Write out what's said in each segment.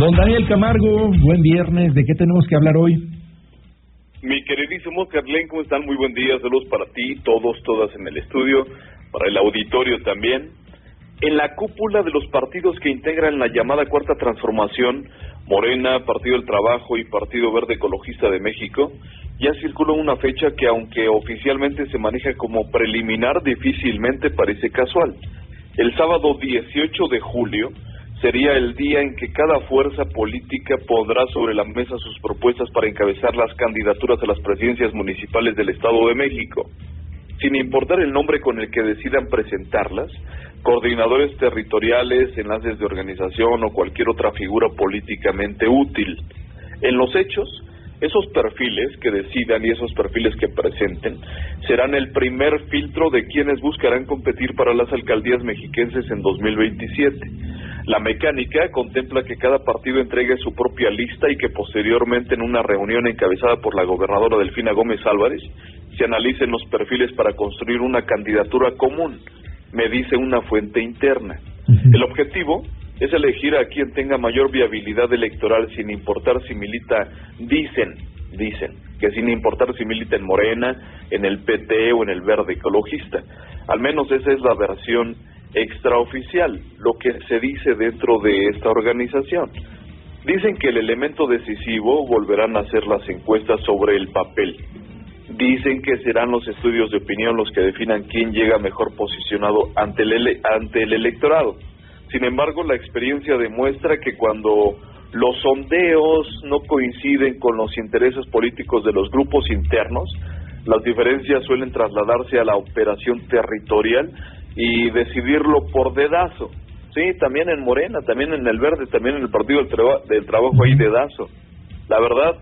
Don Daniel Camargo, buen viernes. ¿De qué tenemos que hablar hoy? Mi queridísimo Carlén, ¿cómo están? Muy buen día. Saludos para ti, todas en el estudio, para el auditorio también. En la cúpula de los partidos que integran la llamada Cuarta Transformación, Morena, Partido del Trabajo y Partido Verde Ecologista de México, ya circula una fecha que, aunque oficialmente se maneja como preliminar, difícilmente parece casual. El sábado 18 de julio sería el día en que cada fuerza política pondrá sobre la mesa sus propuestas para encabezar las candidaturas a las presidencias municipales del Estado de México. Sin importar el nombre con el que decidan presentarlas, coordinadores territoriales, enlaces de organización o cualquier otra figura políticamente útil. En los hechos, esos perfiles que decidan y esos perfiles que presenten serán el primer filtro de quienes buscarán competir para las alcaldías mexiquenses en 2027. La mecánica contempla que cada partido entregue su propia lista y que posteriormente, en una reunión encabezada por la gobernadora Delfina Gómez Álvarez, se analicen los perfiles para construir una candidatura común, me dice una fuente interna. El objetivo es elegir a quien tenga mayor viabilidad electoral sin importar si milita, dicen que sin importar si milita en Morena, en el PT o en el Verde Ecologista. Al menos esa es la versión extraoficial, lo que se dice dentro de esta organización. Dicen que el elemento decisivo volverán a ser las encuestas sobre el papel. Dicen que serán los estudios de opinión los que definan quién llega mejor posicionado ante el electorado. Sin embargo, la experiencia demuestra que cuando los sondeos no coinciden con los intereses políticos de los grupos internos, las diferencias suelen trasladarse a la operación territorial y decidirlo por dedazo. Sí, también en Morena, también en el Verde, también en el Partido del Trabajo hay dedazo. La verdad,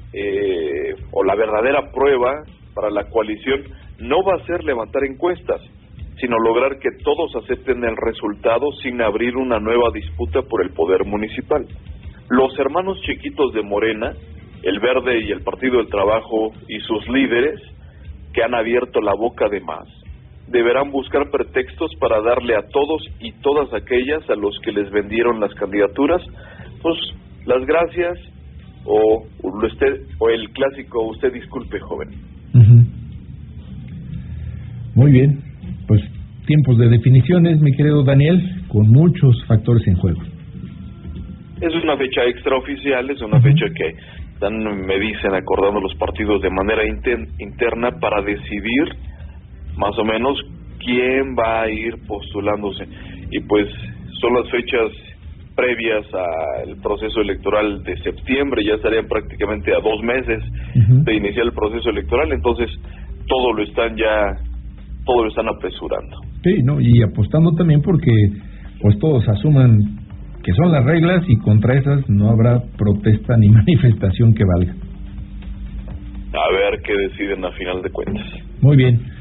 o la verdadera prueba para la coalición no va a ser levantar encuestas, sino lograr que todos acepten el resultado sin abrir una nueva disputa por el poder municipal. Los hermanos chiquitos de Morena, el Verde y el Partido del Trabajo y sus líderes, que han abierto la boca de más, deberán buscar pretextos para darle a todos y todas aquellas a los que les vendieron las candidaturas, pues las gracias o el clásico usted disculpe, joven. Muy bien, pues tiempos de definiciones, mi querido Daniel, con muchos factores en juego. Es una fecha extraoficial, es una fecha que me dicen acordando los partidos de manera interna para decidir más o menos quién va a ir postulándose, y pues son las fechas previas al proceso electoral de septiembre, ya estarían prácticamente a 2 meses de iniciar el proceso electoral, entonces todo lo están apresurando. Sí, no, y apostando también porque pues todos asuman que son las reglas y contra esas no habrá protesta ni manifestación que valga. A ver qué deciden a final de cuentas. Muy bien.